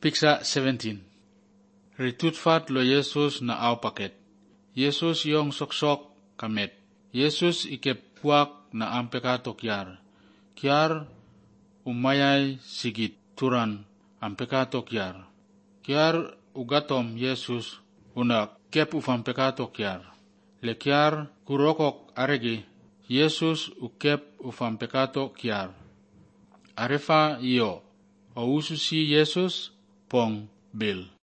Piksa 17. Ritutfat lo Yesus na au paket. Yesus yong sok-sok kamet. Yesus ikepwak na ang pekato kiar. Kiar umayay sigit turan ang pekato kiar. Kiar ugatom Yesus unak kep ufang pekato kiar. Le kiar kurokok aregi Yesus ukep ufang pekato kiar. Arefa iyo, o ususi Yesus pong bil.